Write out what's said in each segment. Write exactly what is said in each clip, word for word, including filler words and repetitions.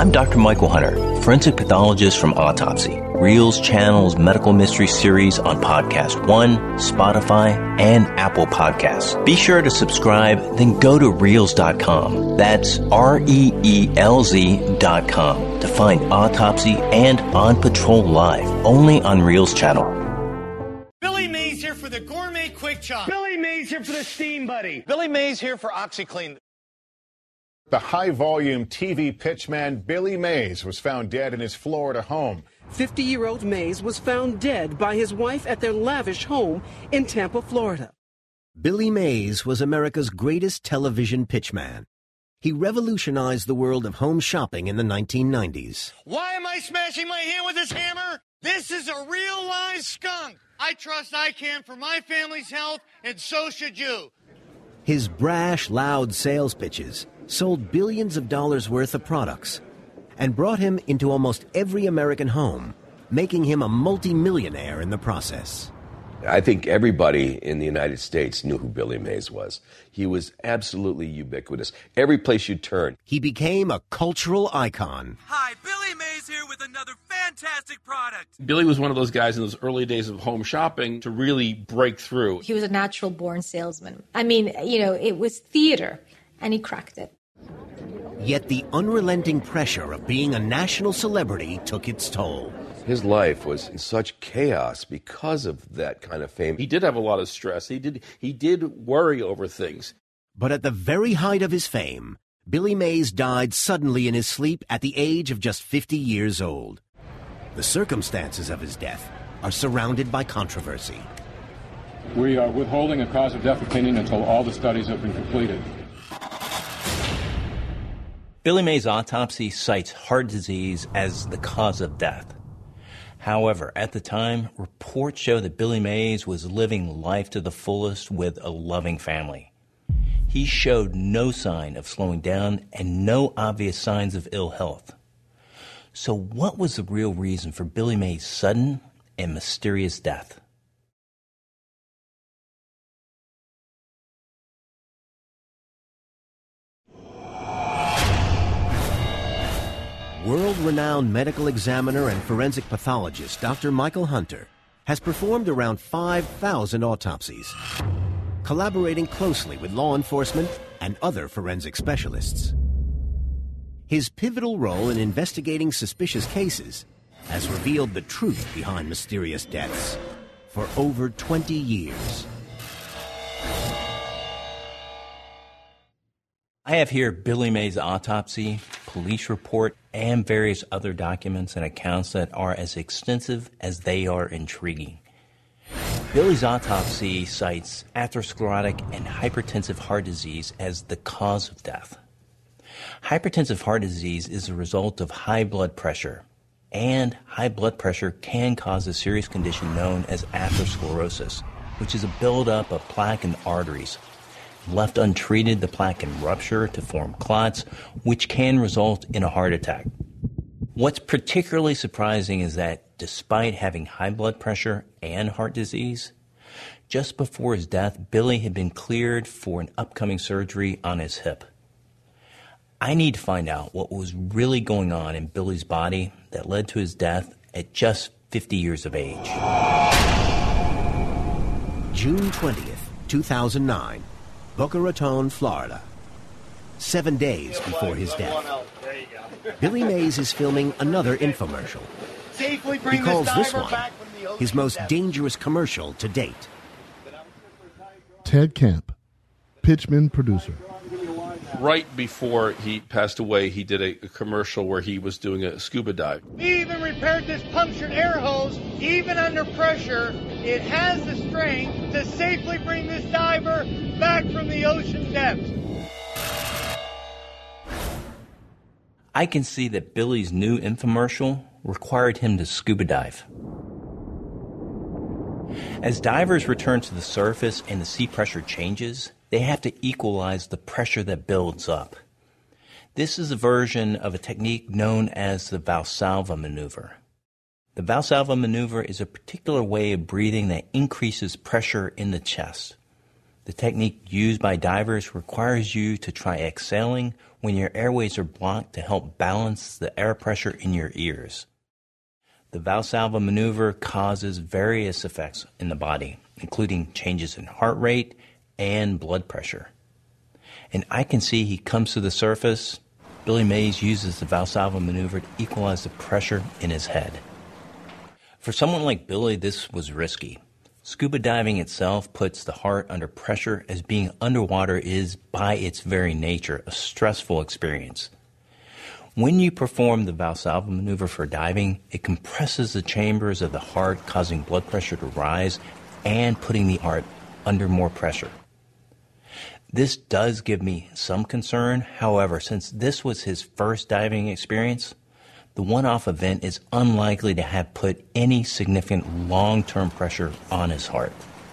I'm Doctor Michael Hunter, forensic pathologist from Autopsy, Reelz Channel's medical mystery series on Podcast One, Spotify, and Apple Podcasts. Be sure to subscribe, then go to reelz dot com. That's R E E L Z dot com to find Autopsy and On Patrol Live, only on Reelz Channel. Billy Mays here for the Gourmet Quick Chop. Billy Mays here for the Steam Buddy. Billy Mays here for OxyClean. The high-volume T V pitchman Billy Mays was found dead in his Florida home. fifty-year-old Mays was found dead by his wife at their lavish home in Tampa, Florida. Billy Mays was America's greatest television pitchman. He revolutionized the world of home shopping in the nineteen nineties. Why am I smashing my hand with this hammer? This is a real live skunk. I trust I can for my family's health, and so should you. His brash, loud sales pitches sold billions of dollars worth of products and brought him into almost every American home, making him a multimillionaire in the process. I think everybody in the United States knew who Billy Mays was. He was absolutely ubiquitous. Every place you turn. He became a cultural icon. Hi, Billy Mays here with another fantastic product. Billy was one of those guys in those early days of home shopping to really break through. He was a natural-born salesman. I mean, you know, it was theater, and he cracked it. Yet the unrelenting pressure of being a national celebrity took its toll. His life was in such chaos because of that kind of fame. He did have a lot of stress. He did he did worry over things. But at the very height of his fame, Billy Mays died suddenly in his sleep at the age of just fifty years old. The circumstances of his death are surrounded by controversy. We are withholding a cause of death opinion until all the studies have been completed. Billy Mays' autopsy cites heart disease as the cause of death. However, at the time, reports show that Billy Mays was living life to the fullest with a loving family. He showed no sign of slowing down and no obvious signs of ill health. So what was the real reason for Billy Mays' sudden and mysterious death? World-renowned medical examiner and forensic pathologist Doctor Michael Hunter has performed around five thousand autopsies, collaborating closely with law enforcement and other forensic specialists. His pivotal role in investigating suspicious cases has revealed the truth behind mysterious deaths for over twenty years. I have here Billy Mays' autopsy, police report, and various other documents and accounts that are as extensive as they are intriguing. Billy's autopsy cites atherosclerotic and hypertensive heart disease as the cause of death. Hypertensive heart disease is a result of high blood pressure, and high blood pressure can cause a serious condition known as atherosclerosis, which is a buildup of plaque in the arteries. Left untreated, the plaque can rupture to form clots, which can result in a heart attack. What's particularly surprising is that despite having high blood pressure and heart disease, just before his death, Billy had been cleared for an upcoming surgery on his hip. I need to find out what was really going on in Billy's body that led to his death at just fifty years of age. June twentieth, two thousand nine. Boca Raton, Florida. Seven days before his death. Billy Mays is filming another infomercial. He calls this one his most dangerous commercial to date. Ted Camp, pitchman producer. Right before he passed away, he did a, a commercial where he was doing a scuba dive. We even repaired this punctured air hose. Even under pressure, it has the strength to safely bring this diver back from the ocean depths. I can see that Billy's new infomercial required him to scuba dive. As divers return to the surface and the sea pressure changes, they have to equalize the pressure that builds up. This is a version of a technique known as the Valsalva maneuver. The Valsalva maneuver is a particular way of breathing that increases pressure in the chest. The technique used by divers requires you to try exhaling when your airways are blocked to help balance the air pressure in your ears. The Valsalva maneuver causes various effects in the body, including changes in heart rate and blood pressure. And I can see he comes to the surface. Billy Mays uses the Valsalva maneuver to equalize the pressure in his head. For someone like Billy, this was risky. Scuba diving itself puts the heart under pressure, as being underwater is, by its very nature, a stressful experience. When you perform the Valsalva maneuver for diving, it compresses the chambers of the heart, causing blood pressure to rise and putting the heart under more pressure. This does give me some concern. However, since this was his first diving experience, the one-off event is unlikely to have put any significant long-term pressure on his heart.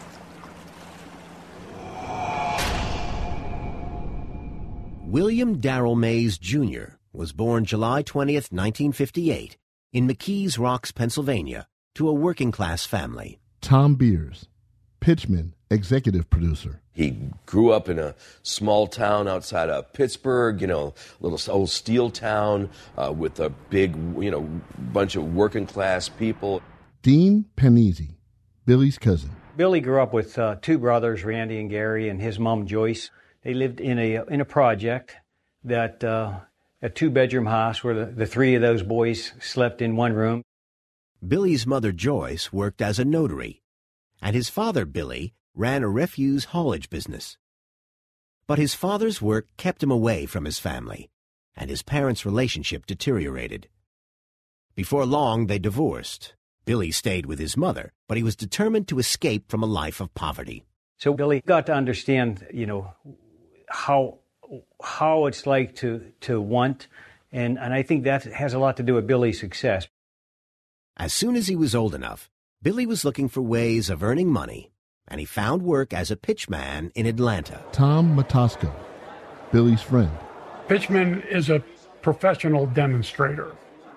William Darrell Mays, Junior was born July twentieth, nineteen fifty-eight, in McKees Rocks, Pennsylvania, to a working-class family. Tom Beers, pitchman, executive producer. He grew up in a small town outside of Pittsburgh, you know, little old steel town uh, with a big, you know, bunch of working class people. Dean Panizzi, Billy's cousin. Billy grew up with uh, two brothers, Randy and Gary, and his mom, Joyce. They lived in a in a project that uh, a two-bedroom house where the, the three of those boys slept in one room. Billy's mother, Joyce, worked as a notary, and his father, Billy, ran a refuse haulage business. But his father's work kept him away from his family, and his parents' relationship deteriorated. Before long, they divorced. Billy stayed with his mother, but he was determined to escape from a life of poverty. So Billy got to understand, you know, how how it's like to to want, and, and I think that has a lot to do with Billy's success. As soon as he was old enough, Billy was looking for ways of earning money, and he found work as a pitchman in Atlanta. Tom Matosco, Billy's friend. Pitchman is a professional demonstrator.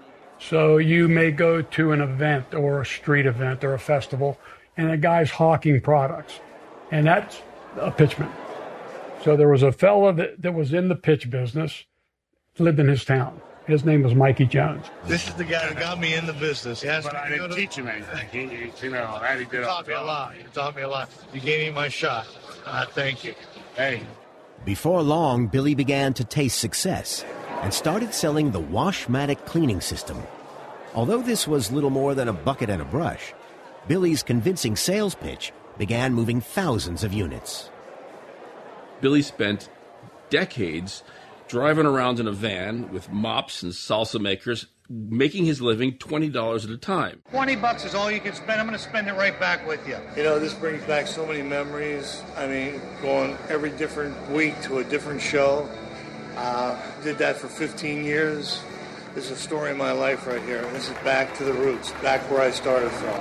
So you may go to an event or a street event or a festival, and a guy's hawking products, and that's a pitchman. So there was a fella that, that was in the pitch business, lived in his town. His name was Mikey Jones. This is the guy that got me in the business. He but I didn't teach him anything. He, he, you know, I did you taught me a lot. You taught me a lot. You gave me my shot. Uh, thank you. Hey. Before long, Billy began to taste success and started selling the Washmatic cleaning system. Although this was little more than a bucket and a brush, Billy's convincing sales pitch began moving thousands of units. Billy spent decades driving around in a van with mops and salsa makers, making his living twenty dollars at a time. twenty bucks is all you can spend. I'm going to spend it right back with you. You know, this brings back so many memories. I mean, going every different week to a different show. Uh, did that for fifteen years. This is a story of my life right here. This is back to the roots, back where I started from.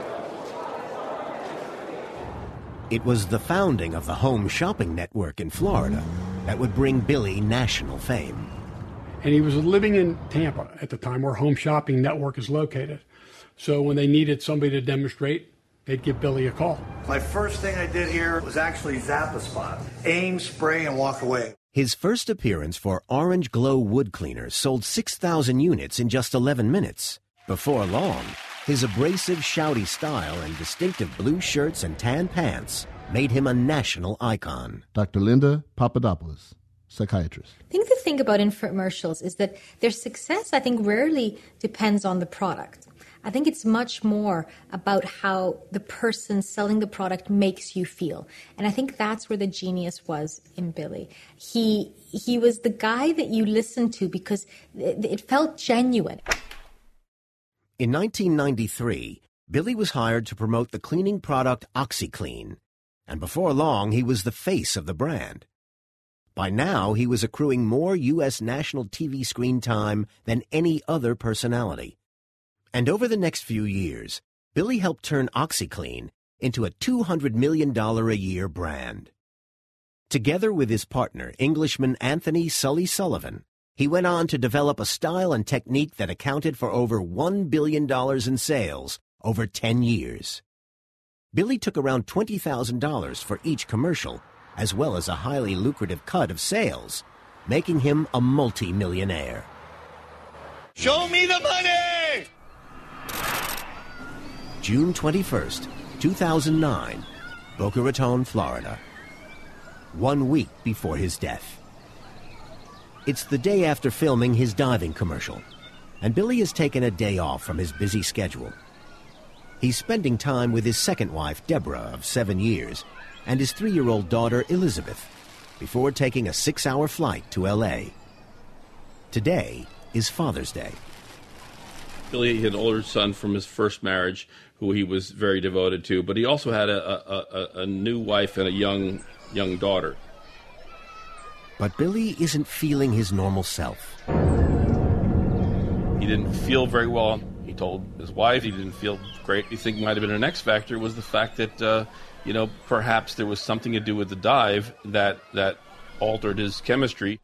It was the founding of the Home Shopping Network in Florida that would bring Billy national fame. And he was living in Tampa at the time, where Home Shopping Network is located. So when they needed somebody to demonstrate, they'd give Billy a call. My first thing I did here was actually zap a spot. Aim, spray, and walk away. His first appearance for Orange Glow Wood Cleaners sold six thousand units in just eleven minutes. Before long, his abrasive, shouty style and distinctive blue shirts and tan pants made him a national icon. Doctor Linda Papadopoulos, psychiatrist. I think the thing about infomercials is that their success, I think, rarely depends on the product. I think it's much more about how the person selling the product makes you feel. And I think that's where the genius was in Billy. He he was the guy that you listened to because it, it felt genuine. In nineteen ninety-three, Billy was hired to promote the cleaning product OxyClean, and before long he was the face of the brand. By now, he was accruing more U S national T V screen time than any other personality. And over the next few years, Billy helped turn OxyClean into a two hundred million dollars a year brand. Together with his partner, Englishman Anthony Sully Sullivan, he went on to develop a style and technique that accounted for over one billion dollars in sales over ten years. Billy took around twenty thousand dollars for each commercial, as well as a highly lucrative cut of sales, making him a multi-millionaire. Show me the money! June twenty-first, two thousand nine, Boca Raton, Florida. One week before his death. It's the day after filming his diving commercial, and Billy has taken a day off from his busy schedule. He's spending time with his second wife, Deborah, of seven years, and his three-year-old daughter, Elizabeth, before taking a six-hour flight to L A. Today is Father's Day. Billy had an older son from his first marriage who he was very devoted to, but he also had a, a, a, a new wife and a young, young daughter. But Billy isn't feeling his normal self. He didn't feel very well. He told his wife he didn't feel great. You think might have been an X factor was the fact that, uh, you know, perhaps there was something to do with the dive that, that altered his chemistry.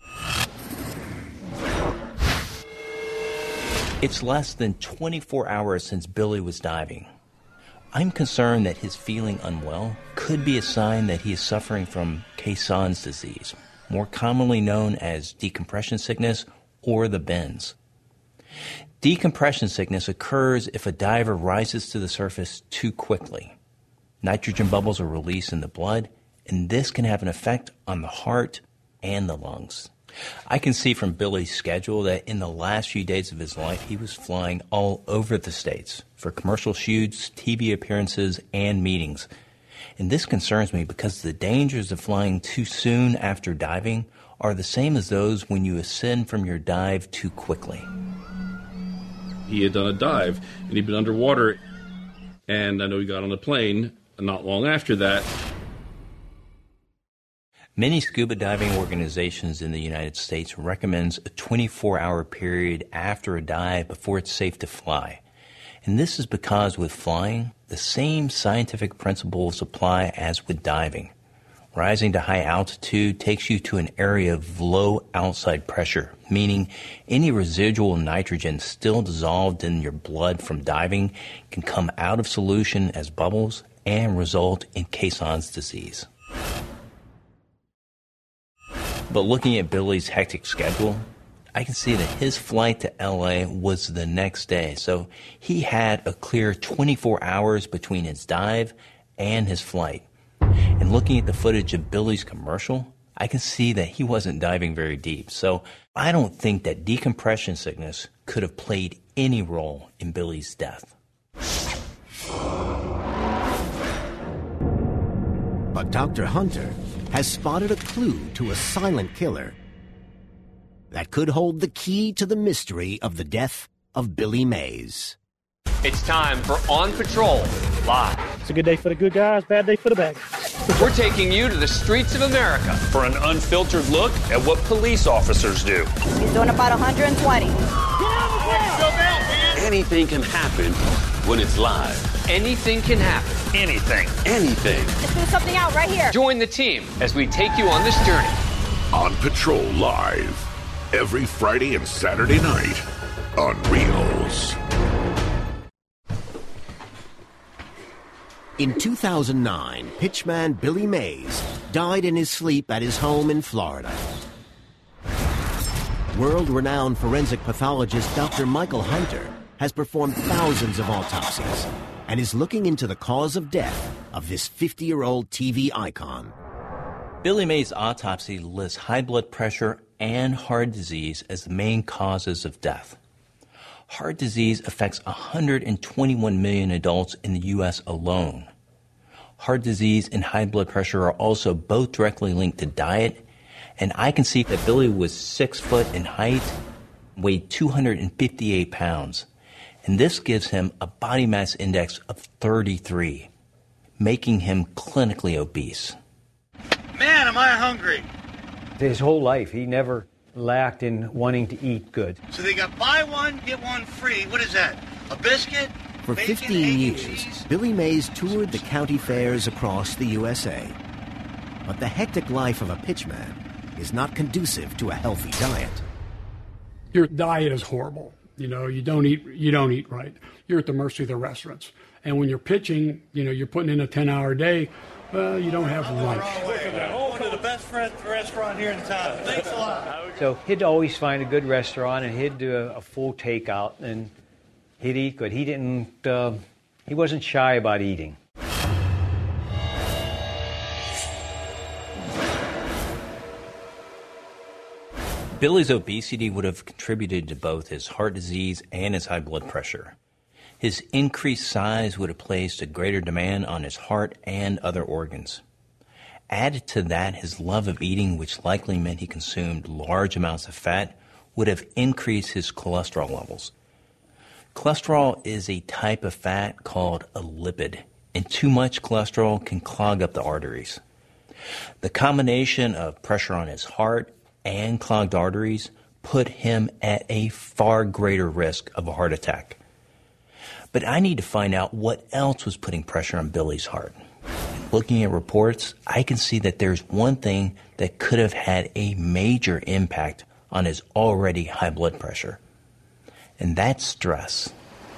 It's less than twenty-four hours since Billy was diving. I'm concerned that his feeling unwell could be a sign that he is suffering from Caisson's disease, more commonly known as decompression sickness or the bends. Decompression sickness occurs if a diver rises to the surface too quickly. Nitrogen bubbles are released in the blood, and this can have an effect on the heart and the lungs. I can see from Billy's schedule that in the last few days of his life, he was flying all over the States for commercial shoots, T V appearances, and meetings. And this concerns me because the dangers of flying too soon after diving are the same as those when you ascend from your dive too quickly. He had done a dive, and he'd been underwater, and I know he got on a plane not long after that. Many scuba diving organizations in the United States recommends a twenty-four hour period after a dive before it's safe to fly. And this is because with flying, the same scientific principles apply as with diving. Rising to high altitude takes you to an area of low outside pressure, meaning any residual nitrogen still dissolved in your blood from diving can come out of solution as bubbles and result in Caisson's disease. But looking at Billy's hectic schedule, I can see that his flight to L A was the next day. So he had a clear twenty-four hours between his dive and his flight. And looking at the footage of Billy's commercial, I can see that he wasn't diving very deep. So I don't think that decompression sickness could have played any role in Billy's death. But Doctor Hunter has spotted a clue to a silent killer that could hold the key to the mystery of the death of Billy Mays. It's time for On Patrol Live. It's a good day for the good guys, bad day for the bad guys. We're taking you to the streets of America for an unfiltered look at what police officers do. He's doing about one hundred twenty. Anything can happen when it's live. Anything can happen. Anything. Anything. Let's do something out right here. Join the team as we take you on this journey. On Patrol Live. Every Friday and Saturday night on Reels. In two thousand nine, pitchman Billy Mays died in his sleep at his home in Florida. World-renowned forensic pathologist Doctor Michael Hunter has performed thousands of autopsies and is looking into the cause of death of this fifty-year-old T V icon. Billy Mays' autopsy lists high blood pressure and heart disease as the main causes of death. Heart disease affects one hundred twenty-one million adults in the U S alone. Heart disease and high blood pressure are also both directly linked to diet, and I can see that Billy was six foot in height, weighed two hundred fifty-eight pounds, and this gives him a body mass index of thirty-three, making him clinically obese. Man, am I hungry. His whole life, he never lacked in wanting to eat good. So they got buy one, get one free. What is that? A biscuit? For bacon, fifteen egg, years, cheese? Billy Mays toured the county fairs across the U S A. But the hectic life of a pitchman is not conducive to a healthy diet. Your diet is horrible. You know, you don't eat, you don't eat right. You're at the mercy of the restaurants. And when you're pitching, you know, you're putting in a ten hour day, well, you don't have lunch. restaurant here in town. Thanks a lot. So he'd always find a good restaurant, and he'd do a, a full takeout, and he'd eat good. He didn't, uh, he wasn't shy about eating. Billy's obesity would have contributed to both his heart disease and his high blood pressure. His increased size would have placed a greater demand on his heart and other organs. Added to that, his love of eating, which likely meant he consumed large amounts of fat, would have increased his cholesterol levels. Cholesterol is a type of fat called a lipid, and too much cholesterol can clog up the arteries. The combination of pressure on his heart and clogged arteries put him at a far greater risk of a heart attack. But I need to find out what else was putting pressure on Billy's heart. Looking at reports, I can see that there's one thing that could have had a major impact on his already high blood pressure, and that's stress.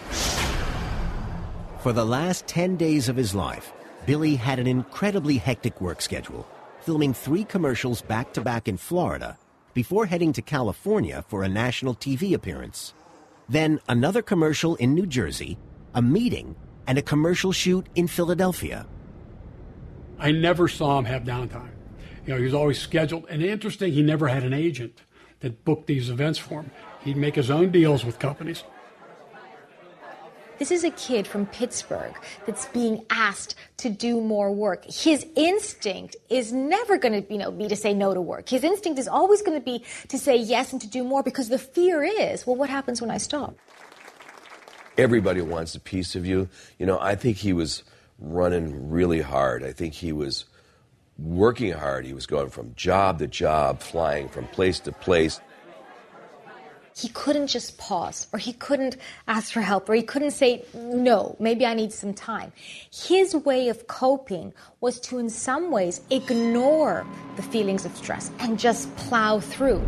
For the last ten days of his life, Billy had an incredibly hectic work schedule, filming three commercials back-to-back in Florida before heading to California for a national T V appearance. Then another commercial in New Jersey, a meeting, and a commercial shoot in Philadelphia. I never saw him have downtime. You know, he was always scheduled. And interesting, he never had an agent that booked these events for him. He'd make his own deals with companies. This is a kid from Pittsburgh that's being asked to do more work. His instinct is never going to, you know, be to say no to work. His instinct is always going to be to say yes and to do more, because the fear is, well, what happens when I stop? Everybody wants a piece of you. You know, I think he was running really hard. I think he was working hard. He was going from job to job, flying from place to place. He couldn't just pause, or he couldn't ask for help, or he couldn't say, no, maybe I need some time. His way of coping was to, in some ways, ignore the feelings of stress and just plow through.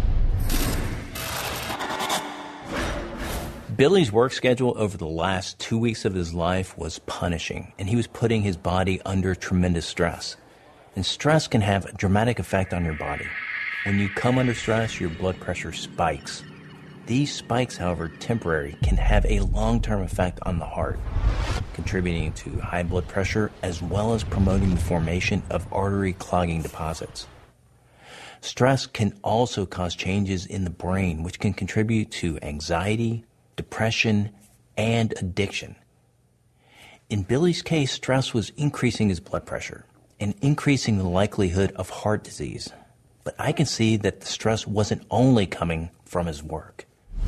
Billy's work schedule over the last two weeks of his life was punishing, and he was putting his body under tremendous stress. And stress can have a dramatic effect on your body. When you come under stress, your blood pressure spikes. These spikes, however temporary, can have a long-term effect on the heart, contributing to high blood pressure as well as promoting the formation of artery clogging deposits. Stress can also cause changes in the brain, which can contribute to anxiety, depression, and addiction. In Billy's case, stress was increasing his blood pressure and increasing the likelihood of heart disease. But I can see that the stress wasn't only coming from his work.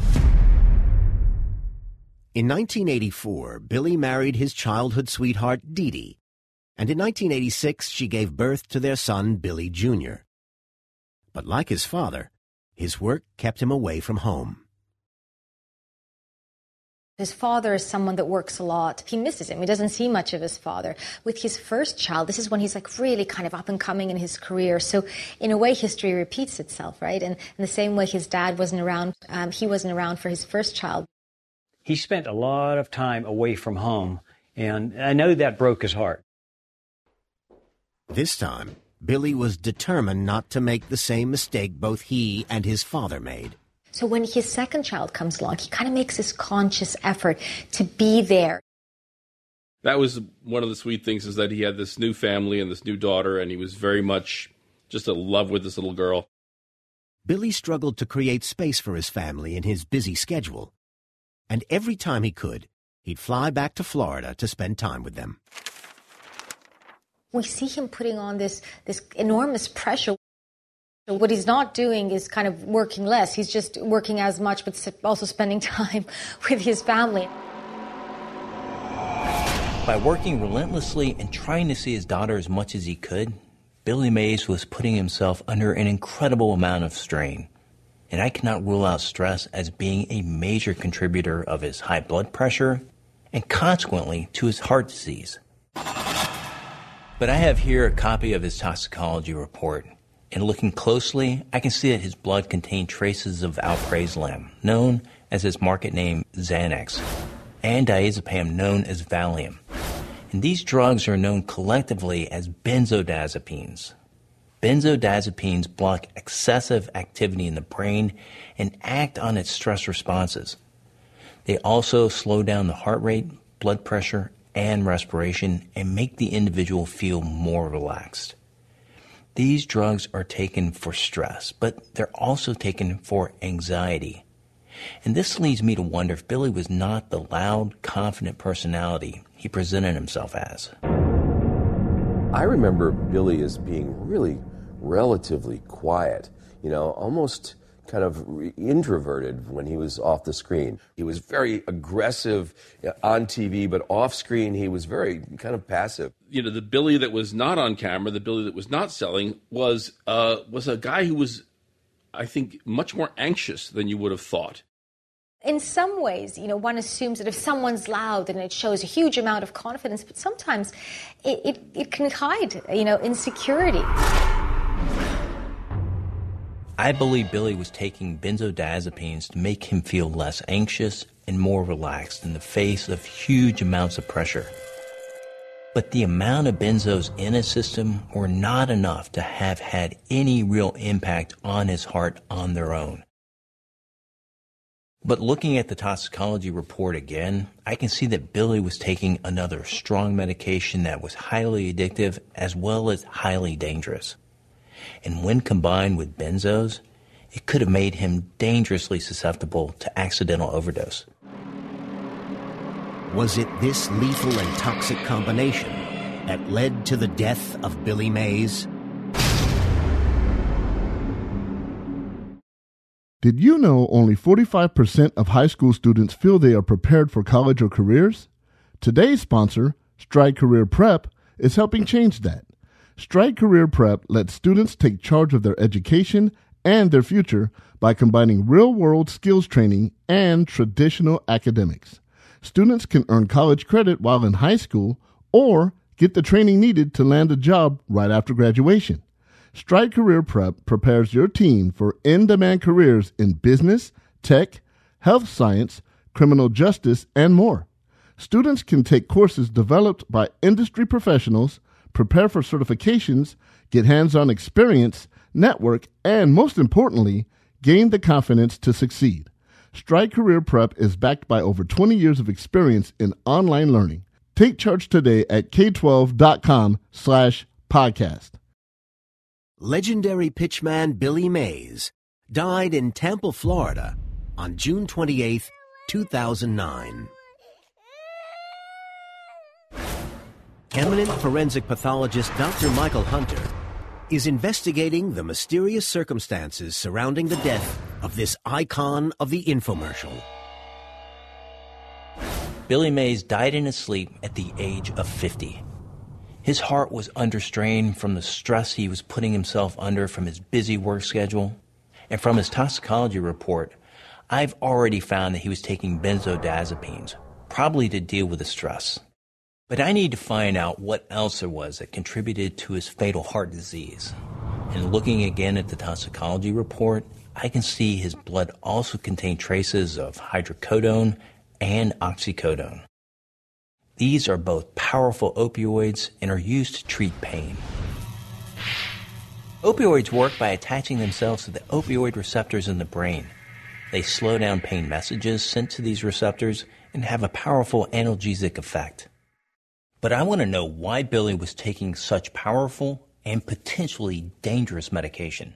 In nineteen eighty-four, Billy married his childhood sweetheart, Dee Dee, and in nineteen eighty-six, she gave birth to their son, Billy Junior But like his father, his work kept him away from home. His father is someone that works a lot. He misses him. He doesn't see much of his father. With his first child, this is when he's like really kind of up and coming in his career. So in a way, history repeats itself, right? And in the same way his dad wasn't around, um, he wasn't around for his first child. He spent a lot of time away from home, and I know that broke his heart. This time, Billy was determined not to make the same mistake both he and his father made. So when his second child comes along, he kind of makes this conscious effort to be there. That was one of the sweet things, is that he had this new family and this new daughter, and he was very much just in love with this little girl. Billy struggled to create space for his family in his busy schedule. And every time he could, he'd fly back to Florida to spend time with them. We see him putting on this, this enormous pressure. What he's not doing is kind of working less. He's just working as much, but also spending time with his family. By working relentlessly and trying to see his daughter as much as he could, Billy Mays was putting himself under an incredible amount of strain. And I cannot rule out stress as being a major contributor of his high blood pressure and consequently to his heart disease. But I have here a copy of his toxicology report. And looking closely, I can see that his blood contained traces of alprazolam, known as its market name Xanax, and diazepam, known as Valium. And these drugs are known collectively as benzodiazepines. Benzodiazepines block excessive activity in the brain and act on its stress responses. They also slow down the heart rate, blood pressure, and respiration and make the individual feel more relaxed. These drugs are taken for stress, but they're also taken for anxiety. And this leads me to wonder if Billy was not the loud, confident personality he presented himself as. I remember Billy as being really relatively quiet, you know, almost kind of introverted when he was off the screen. He was very aggressive on T V, but off screen he was very kind of passive. You know, the Billy that was not on camera, the Billy that was not selling, was uh, was a guy who was, I think, much more anxious than you would have thought. In some ways, you know, one assumes that if someone's loud, then it shows a huge amount of confidence, but sometimes it, it, it can hide, you know, insecurity. I believe Billy was taking benzodiazepines to make him feel less anxious and more relaxed in the face of huge amounts of pressure. But the amount of benzos in his system were not enough to have had any real impact on his heart on their own. But looking at the toxicology report again, I can see that Billy was taking another strong medication that was highly addictive as well as highly dangerous. And when combined with benzos, it could have made him dangerously susceptible to accidental overdose. Was it this lethal and toxic combination that led to the death of Billy Mays? Did you know only forty-five percent of high school students feel they are prepared for college or careers? Today's sponsor, Stride Career Prep, is helping change that. Stride Career Prep lets students take charge of their education and their future by combining real-world skills training and traditional academics. Students can earn college credit while in high school or get the training needed to land a job right after graduation. Stride Career Prep prepares your teen for in-demand careers in business, tech, health science, criminal justice, and more. Students can take courses developed by industry professionals, prepare for certifications, get hands-on experience, network, and most importantly, gain the confidence to succeed. Stride Career Prep is backed by over twenty years of experience in online learning. Take charge today at k twelve dot com slash podcast. Legendary pitchman Billy Mays died in Tampa, Florida on June twenty-eighth, two thousand nine. Eminent forensic pathologist Doctor Michael Hunter is investigating the mysterious circumstances surrounding the death of this icon of the infomercial. Billy Mays died in his sleep at the age of fifty. His heart was under strain from the stress he was putting himself under from his busy work schedule. And from his toxicology report, I've already found that he was taking benzodiazepines, probably to deal with the stress. But I need to find out what else there was that contributed to his fatal heart disease. And looking again at the toxicology report, I can see his blood also contained traces of hydrocodone and oxycodone. These are both powerful opioids and are used to treat pain. Opioids work by attaching themselves to the opioid receptors in the brain. They slow down pain messages sent to these receptors and have a powerful analgesic effect. But I want to know why Billy was taking such powerful and potentially dangerous medication.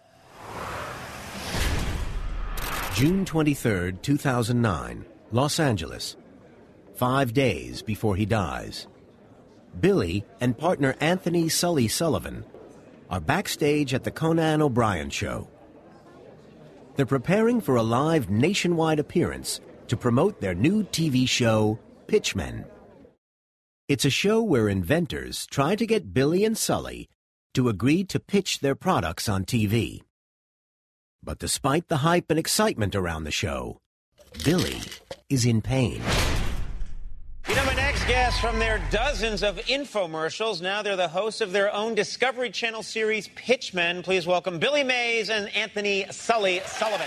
June twenty-third, two thousand nine, Los Angeles. Five days before he dies. Billy and partner Anthony Sully Sullivan are backstage at the Conan O'Brien show. They're preparing for a live nationwide appearance to promote their new T V show, Pitchmen. It's a show where inventors try to get Billy and Sully to agree to pitch their products on T V. But despite the hype and excitement around the show, Billy is in pain. You know, my next guest from their dozens of infomercials, now they're the hosts of their own Discovery Channel series, Pitchmen. Please welcome Billy Mays and Anthony Sully Sullivan.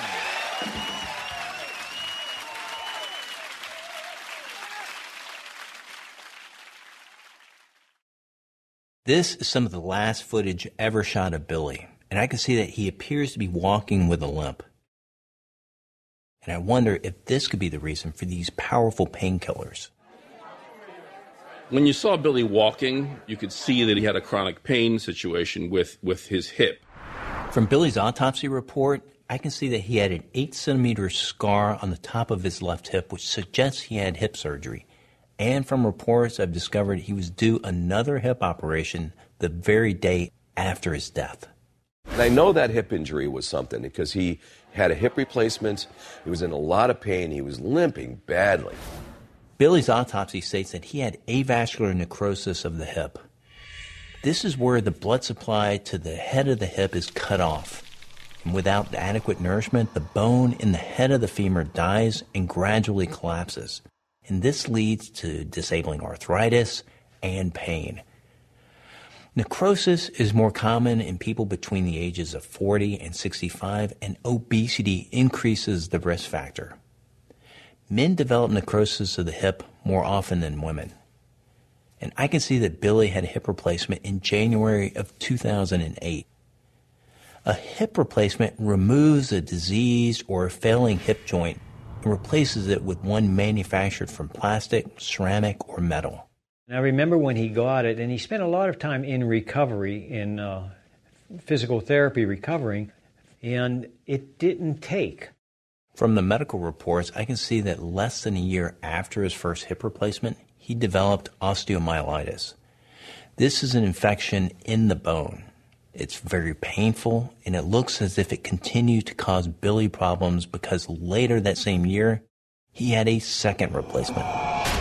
This is some of the last footage ever shot of Billy, and I can see that he appears to be walking with a limp. And I wonder if this could be the reason for these powerful painkillers. When you saw Billy walking, you could see that he had a chronic pain situation with, with his hip. From Billy's autopsy report, I can see that he had an eight centimeter scar on the top of his left hip, which suggests he had hip surgery. And from reports, I've discovered he was due another hip operation the very day after his death. And I know that hip injury was something because he had a hip replacement. He was in a lot of pain. He was limping badly. Billy's autopsy states that he had avascular necrosis of the hip. This is where the blood supply to the head of the hip is cut off. And without adequate nourishment, the bone in the head of the femur dies and gradually collapses. And this leads to disabling arthritis and pain. Necrosis is more common in people between the ages of forty and sixty-five, and obesity increases the risk factor. Men develop necrosis of the hip more often than women. And I can see that Billy had a hip replacement in January of two thousand eight. A hip replacement removes a diseased or failing hip joint and replaces it with one manufactured from plastic, ceramic, or metal. And I remember when he got it, and he spent a lot of time in recovery, in uh, physical therapy recovering, and it didn't take. From the medical reports, I can see that less than a year after his first hip replacement, he developed osteomyelitis. This is an infection in the bone. It's very painful, and it looks as if it continued to cause Billy problems because later that same year, he had a second replacement.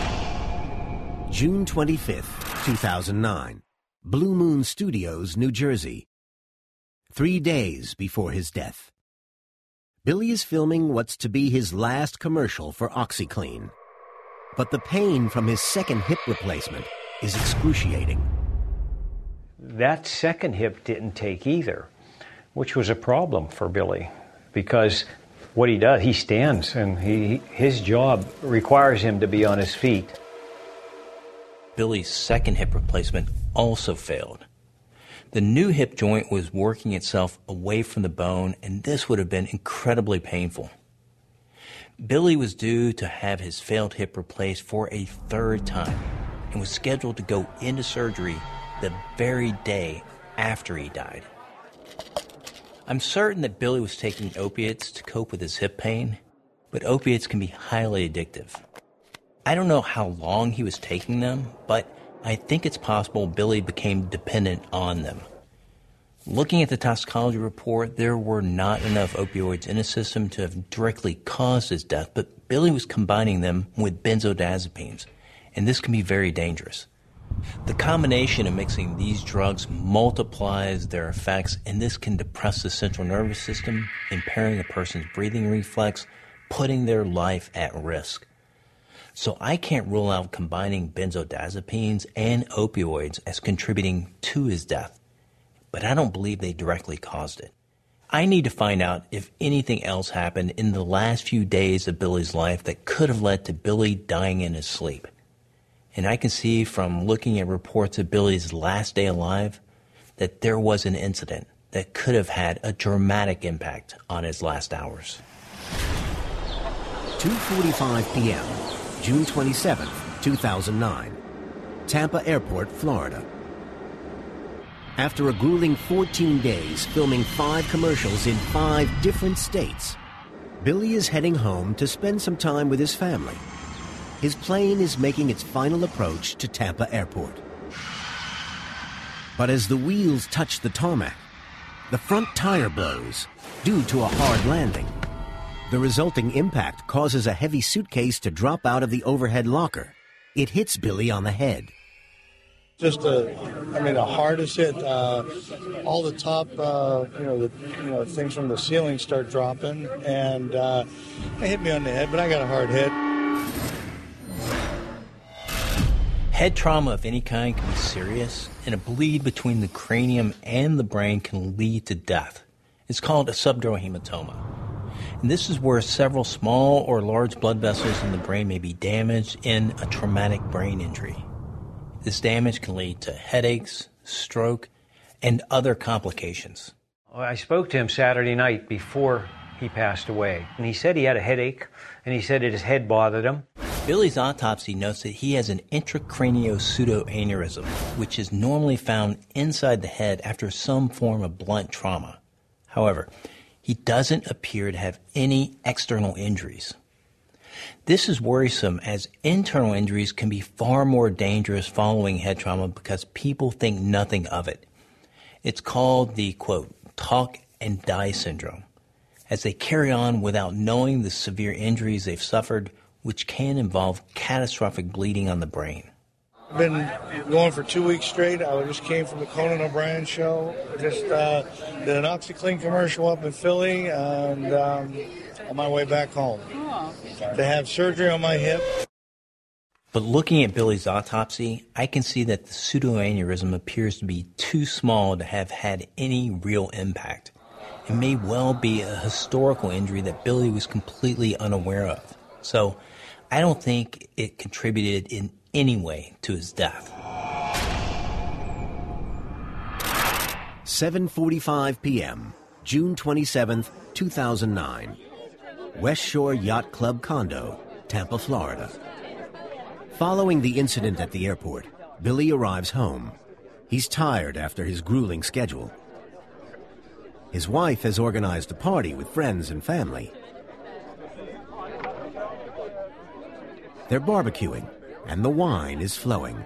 June twenty-fifth, two thousand nine, Blue Moon Studios, New Jersey. Three days before his death. Billy is filming what's to be his last commercial for OxyClean. But the pain from his second hip replacement is excruciating. That second hip didn't take either, which was a problem for Billy, because what he does, he stands, and he, his job requires him to be on his feet. Billy's second hip replacement also failed. The new hip joint was working itself away from the bone, and this would have been incredibly painful. Billy was due to have his failed hip replaced for a third time and was scheduled to go into surgery the very day after he died. I'm certain that Billy was taking opiates to cope with his hip pain, but opiates can be highly addictive. I don't know how long he was taking them, but I think it's possible Billy became dependent on them. Looking at the toxicology report, there were not enough opioids in his system to have directly caused his death, but Billy was combining them with benzodiazepines, and this can be very dangerous. The combination of mixing these drugs multiplies their effects, and this can depress the central nervous system, impairing a person's breathing reflex, putting their life at risk. So I can't rule out combining benzodiazepines and opioids as contributing to his death, but I don't believe they directly caused it. I need to find out if anything else happened in the last few days of Billy's life that could have led to Billy dying in his sleep. And I can see from looking at reports of Billy's last day alive that there was an incident that could have had a dramatic impact on his last hours. two forty-five p.m., June twenty-seventh, two thousand nine, Tampa Airport, Florida. After a grueling fourteen days filming five commercials in five different states, Billy is heading home to spend some time with his family. His plane is making its final approach to Tampa Airport. But as the wheels touch the tarmac, the front tire blows due to a hard landing. The resulting impact causes a heavy suitcase to drop out of the overhead locker. It hits Billy on the head. Just a, I mean, a hardest hit. Uh, all the top, uh, you know, the you know things from the ceiling start dropping, and uh, it hit me on the head. But I got a hard hit. Head trauma of any kind can be serious, and a bleed between the cranium and the brain can lead to death. It's called a subdural hematoma. And this is where several small or large blood vessels in the brain may be damaged in a traumatic brain injury. This damage can lead to headaches, stroke, and other complications. I spoke to him Saturday night before he passed away, and he said he had a headache, and he said that his head bothered him. Billy's autopsy notes that he has an intracranial pseudoaneurysm, which is normally found inside the head after some form of blunt trauma. However, he doesn't appear to have any external injuries. This is worrisome, as internal injuries can be far more dangerous following head trauma because people think nothing of it. It's called the, quote, talk and die syndrome, as they carry on without knowing the severe injuries they've suffered, which can involve catastrophic bleeding on the brain. I've been going for two weeks straight. I just came from the Conan O'Brien show. Just uh, did an OxyClean commercial up in Philly, and um, on my way back home. They have surgery on my hip. But looking at Billy's autopsy, I can see that the pseudoaneurysm appears to be too small to have had any real impact. It may well be a historical injury that Billy was completely unaware of. So I don't think it contributed in any way to his death. seven forty-five p.m., June twenty-seventh, two thousand nine. West Shore Yacht Club condo, Tampa, Florida. Following the incident at the airport, Billy arrives home. He's tired after his grueling schedule. His wife has organized a party with friends and family. They're barbecuing, and the wine is flowing.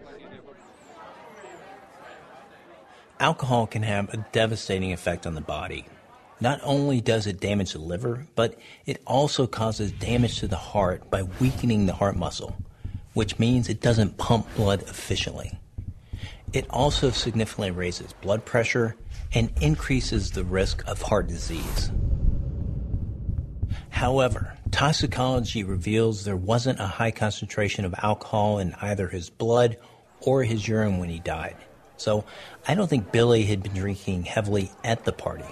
Alcohol can have a devastating effect on the body. Not only does it damage the liver, but it also causes damage to the heart by weakening the heart muscle, which means it doesn't pump blood efficiently. It also significantly raises blood pressure and increases the risk of heart disease. However, toxicology reveals there wasn't a high concentration of alcohol in either his blood or his urine when he died. So I don't think Billy had been drinking heavily at the party.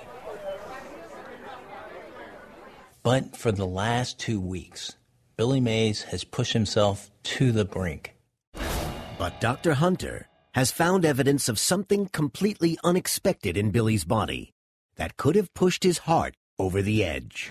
But for the last two weeks, Billy Mays has pushed himself to the brink. But Doctor Hunter has found evidence of something completely unexpected in Billy's body that could have pushed his heart over the edge.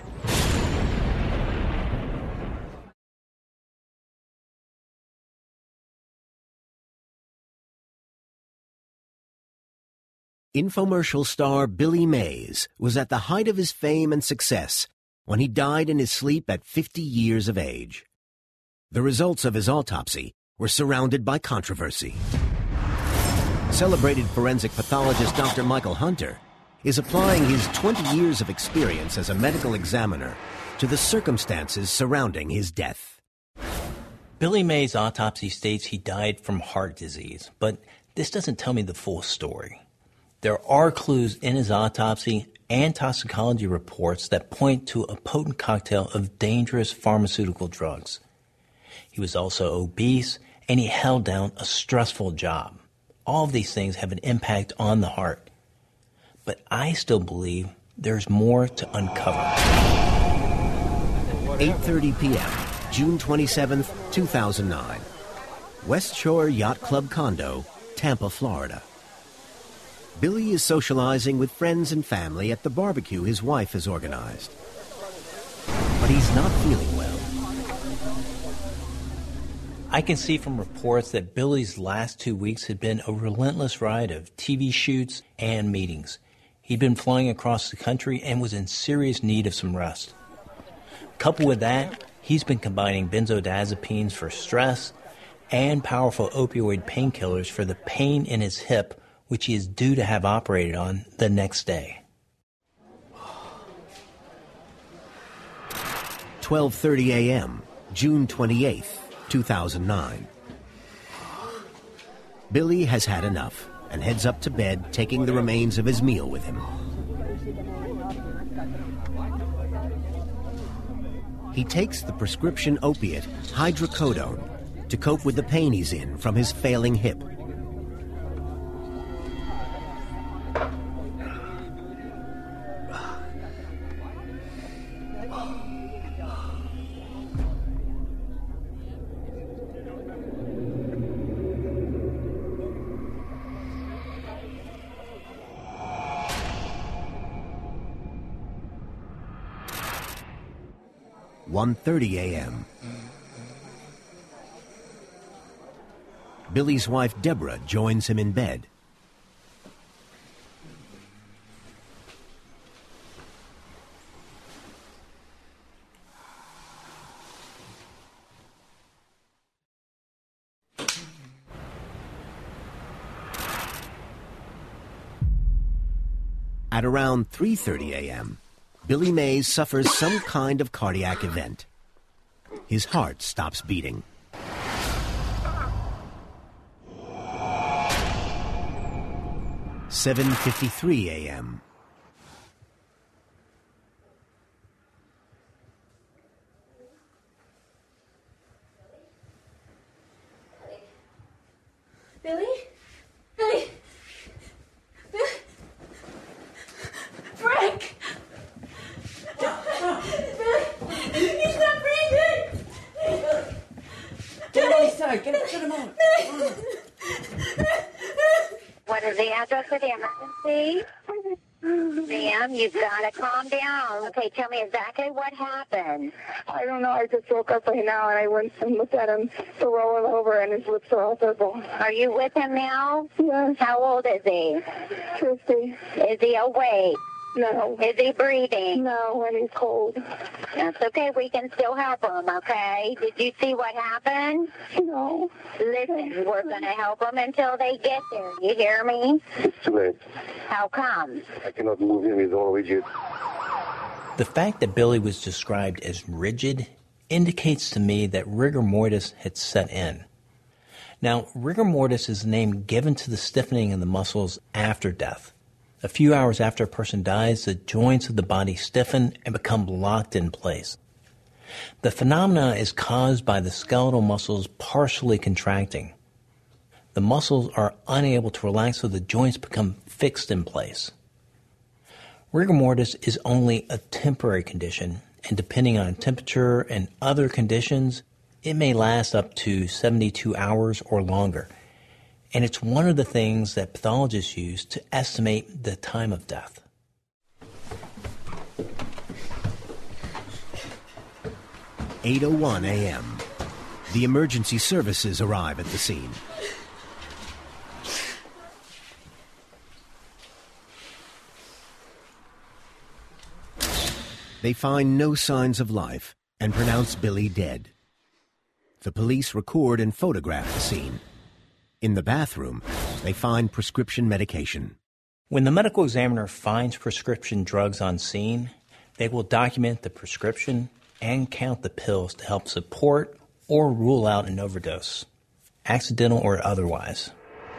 Infomercial star Billy Mays was at the height of his fame and success when he died in his sleep at fifty years of age. The results of his autopsy were surrounded by controversy. Celebrated forensic pathologist Doctor Michael Hunter is applying his twenty years of experience as a medical examiner to the circumstances surrounding his death. Billy Mays' autopsy states he died from heart disease, but this doesn't tell me the full story. There are clues in his autopsy and toxicology reports that point to a potent cocktail of dangerous pharmaceutical drugs. He was also obese, and he held down a stressful job. All of these things have an impact on the heart. But I still believe there's more to uncover. eight thirty p.m., June twenty-seventh, two thousand nine. West Shore Yacht Club condo, Tampa, Florida. Billy is socializing with friends and family at the barbecue his wife has organized. But he's not feeling well. I can see from reports that Billy's last two weeks had been a relentless ride of T V shoots and meetings. He'd been flying across the country and was in serious need of some rest. Coupled with that, he's been combining benzodiazepines for stress and powerful opioid painkillers for the pain in his hip, which he is due to have operated on the next day. twelve thirty a.m., June twenty-eighth, two thousand nine. Billy has had enough and heads up to bed, taking the remains of his meal with him. He takes the prescription opiate hydrocodone to cope with the pain he's in from his failing hip. one thirty a.m. Billy's wife, Deborah, joins him in bed. At around three thirty a.m., Billy Mays suffers some kind of cardiac event. His heart stops beating. seven fifty-three a.m. Billy? Billy? Billy? Frank! Billy! He's not breathing! Get him on his side. Get him, get him on. What is the address of the emergency? Ma'am, you've got to calm down. Okay, tell me exactly what happened. I don't know. I just woke up right now, and I went and looked at him to roll him over, and his lips are all purple. Are you with him now? Yes. How old is he? fifty. Is he awake? No. Is he breathing? No, and he's cold. That's okay. We can still help him, okay? Did you see what happened? No. Listen, we're going to help him until they get there. You hear me? It's too late. How come? I cannot move him. He's all rigid. The fact that Billy was described as rigid indicates to me that rigor mortis had set in. Now, rigor mortis is the name given to the stiffening of the muscles after death. A few hours after a person dies, the joints of the body stiffen and become locked in place. The phenomena is caused by the skeletal muscles partially contracting. The muscles are unable to relax, so the joints become fixed in place. Rigor mortis is only a temporary condition, and depending on temperature and other conditions, it may last up to seventy-two hours or longer. And it's one of the things that pathologists use to estimate the time of death. eight oh one a.m. The emergency services arrive at the scene. They find no signs of life and pronounce Billy dead. The police record and photograph the scene. In the bathroom, they find prescription medication. When the medical examiner finds prescription drugs on scene, they will document the prescription and count the pills to help support or rule out an overdose, accidental or otherwise.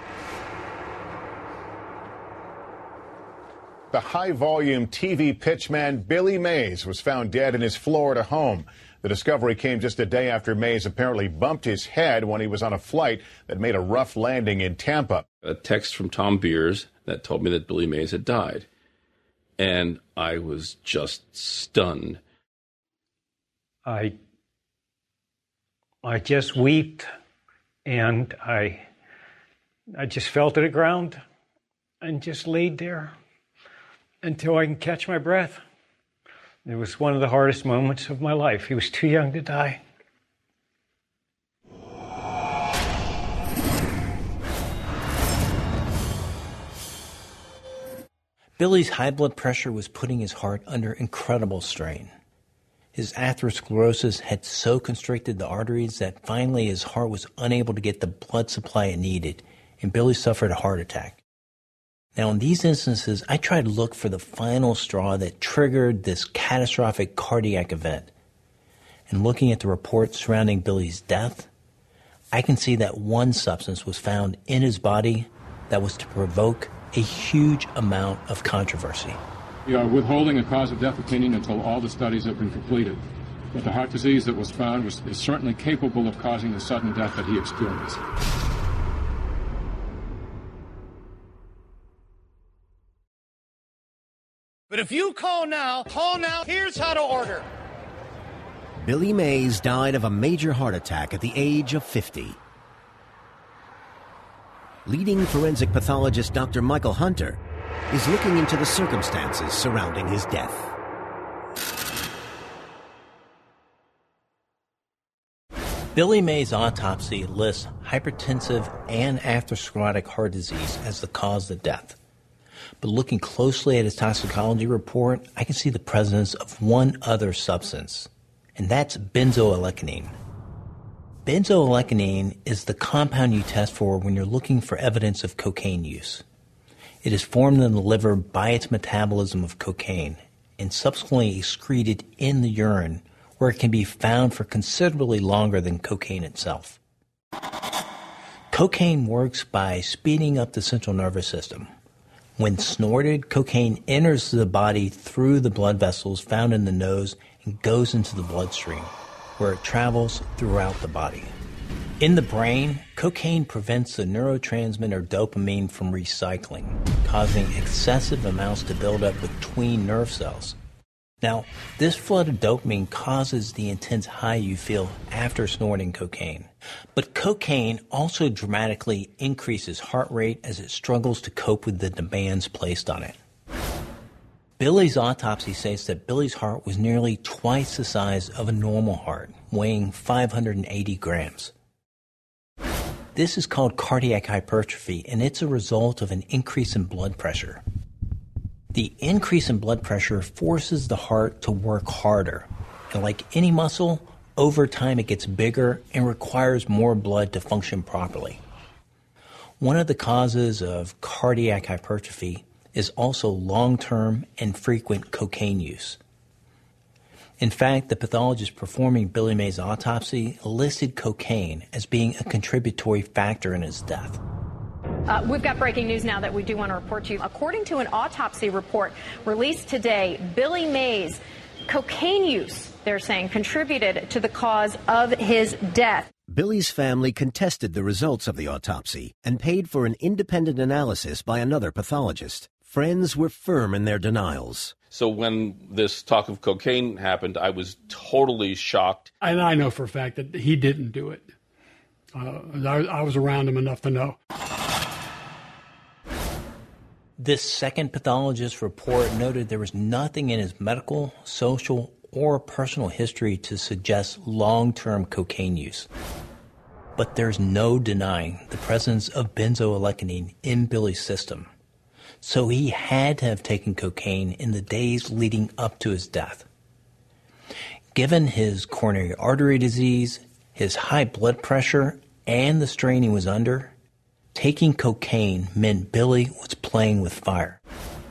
The high-volume T V pitchman Billy Mays was found dead in his Florida home. The discovery came just a day after Mays apparently bumped his head when he was on a flight that made a rough landing in Tampa. A text from Tom Beers that told me that Billy Mays had died. And I was just stunned. I I just wept, and I I just fell to the ground and just laid there until I can catch my breath. It was one of the hardest moments of my life. He was too young to die. Billy's high blood pressure was putting his heart under incredible strain. His atherosclerosis had so constricted the arteries that finally his heart was unable to get the blood supply it needed, and Billy suffered a heart attack. Now, in these instances, I try to look for the final straw that triggered this catastrophic cardiac event. And looking at the reports surrounding Billy's death, I can see that one substance was found in his body that was to provoke a huge amount of controversy. We are withholding a cause of death opinion until all the studies have been completed. But the heart disease that was found was, is certainly capable of causing the sudden death that he experienced. But if you call now, call now, here's how to order. Billy Mays died of a major heart attack at the age of fifty. Leading forensic pathologist Doctor Michael Hunter is looking into the circumstances surrounding his death. Billy Mays' autopsy lists hypertensive and atherosclerotic heart disease as the cause of death. But looking closely at his toxicology report, I can see the presence of one other substance, and that's benzoylecgonine. Benzoylecgonine is the compound you test for when you're looking for evidence of cocaine use. It is formed in the liver by its metabolism of cocaine and subsequently excreted in the urine, where it can be found for considerably longer than cocaine itself. Cocaine works by speeding up the central nervous system. When snorted, cocaine enters the body through the blood vessels found in the nose and goes into the bloodstream, where it travels throughout the body. In the brain, cocaine prevents the neurotransmitter dopamine from recycling, causing excessive amounts to build up between nerve cells. Now, this flood of dopamine causes the intense high you feel after snorting cocaine. But cocaine also dramatically increases heart rate as it struggles to cope with the demands placed on it. Billy's autopsy states that Billy's heart was nearly twice the size of a normal heart, weighing five hundred eighty grams. This is called cardiac hypertrophy, and it's a result of an increase in blood pressure. The increase in blood pressure forces the heart to work harder, and like any muscle, over time it gets bigger and requires more blood to function properly. One of the causes of cardiac hypertrophy is also long-term and frequent cocaine use. In fact, the pathologist performing Billy Mays' autopsy listed cocaine as being a contributory factor in his death. Uh, we've got breaking news now that we do want to report to you. According to an autopsy report released today, Billy Mays' cocaine use, they're saying, contributed to the cause of his death. Billy's family contested the results of the autopsy and paid for an independent analysis by another pathologist. Friends were firm in their denials. So when this talk of cocaine happened, I was totally shocked. And I know for a fact that he didn't do it. Uh, I, I was around him enough to know. This second pathologist's report noted there was nothing in his medical, social, or personal history to suggest long-term cocaine use. But there's no denying the presence of benzoylecgonine in Billy's system. So he had to have taken cocaine in the days leading up to his death. Given his coronary artery disease, his high blood pressure, and the strain he was under, taking cocaine meant Billy was playing with fire.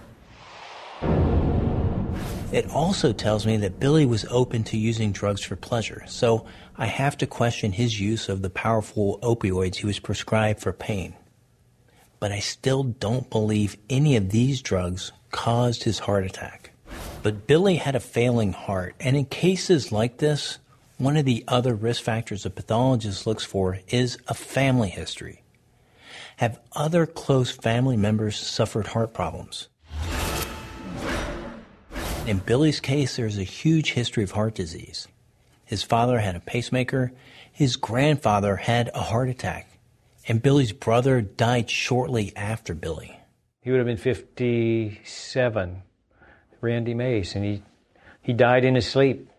It also tells me that Billy was open to using drugs for pleasure, so I have to question his use of the powerful opioids he was prescribed for pain. But I still don't believe any of these drugs caused his heart attack. But Billy had a failing heart, and in cases like this, one of the other risk factors a pathologist looks for is a family history. Have other close family members suffered heart problems? In Billy's case, there's a huge history of heart disease. His father had a pacemaker, his grandfather had a heart attack, and Billy's brother died shortly after Billy. He would have been fifty-seven, Randy Mays, and he, he died in his sleep.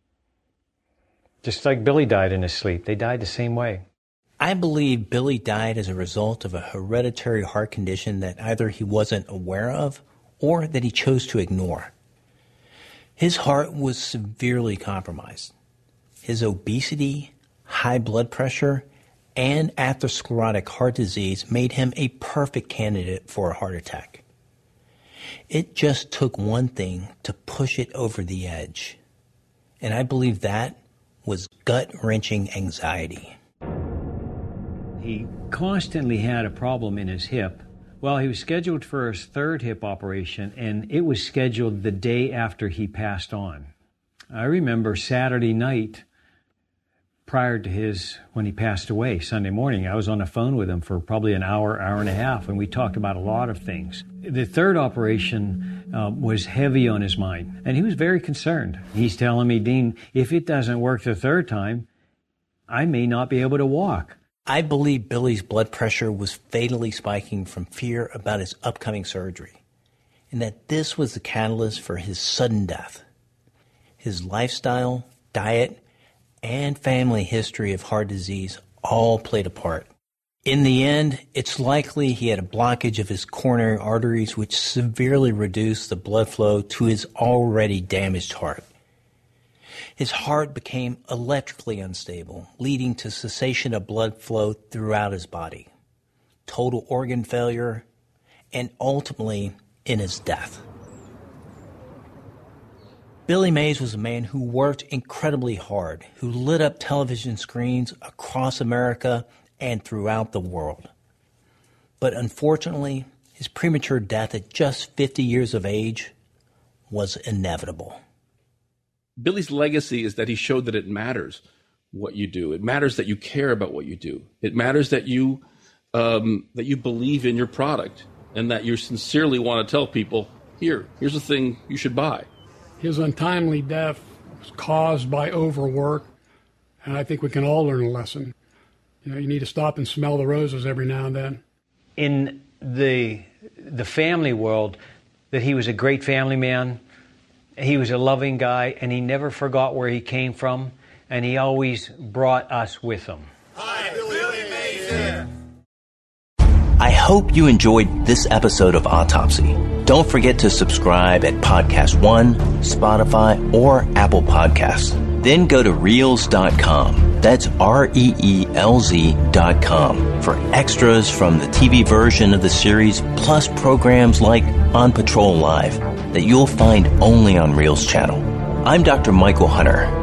Just like Billy died in his sleep. They died the same way. I believe Billy died as a result of a hereditary heart condition that either he wasn't aware of or that he chose to ignore. His heart was severely compromised. His obesity, high blood pressure, and atherosclerotic heart disease made him a perfect candidate for a heart attack. It just took one thing to push it over the edge. And I believe that was gut-wrenching anxiety. He constantly had a problem in his hip. Well, he was scheduled for his third hip operation, and it was scheduled the day after he passed on. I remember Saturday night, prior to his, when he passed away, Sunday morning, I was on the phone with him for probably an hour, hour and a half, and we talked about a lot of things. The third operation uh, was heavy on his mind, and he was very concerned. He's telling me, Dean, if it doesn't work the third time, I may not be able to walk. I believe Billy's blood pressure was fatally spiking from fear about his upcoming surgery, and that this was the catalyst for his sudden death. His lifestyle, diet, and family history of heart disease all played a part. In the end, it's likely he had a blockage of his coronary arteries, which severely reduced the blood flow to his already damaged heart. His heart became electrically unstable, leading to cessation of blood flow throughout his body, total organ failure, and ultimately in his death. Billy Mays was a man who worked incredibly hard, who lit up television screens across America and throughout the world. But unfortunately, his premature death at just fifty years of age was inevitable. Billy's legacy is that he showed that it matters what you do. It matters that you care about what you do. It matters that you um, that you believe in your product and that you sincerely want to tell people, here, here's a thing you should buy. His untimely death was caused by overwork, and I think we can all learn a lesson. You know, you need to stop and smell the roses every now and then. In the the family world, that he was a great family man, he was a loving guy, and he never forgot where he came from, and he always brought us with him. Hi, Billy Mays here. I hope you enjoyed this episode of Autopsy. Don't forget to subscribe at Podcast One, Spotify, or Apple Podcasts. Then go to reels dot com. That's R E E L Z dot com for extras from the T V version of the series, plus programs like On Patrol Live that you'll find only on Reels channel. I'm Doctor Michael Hunter.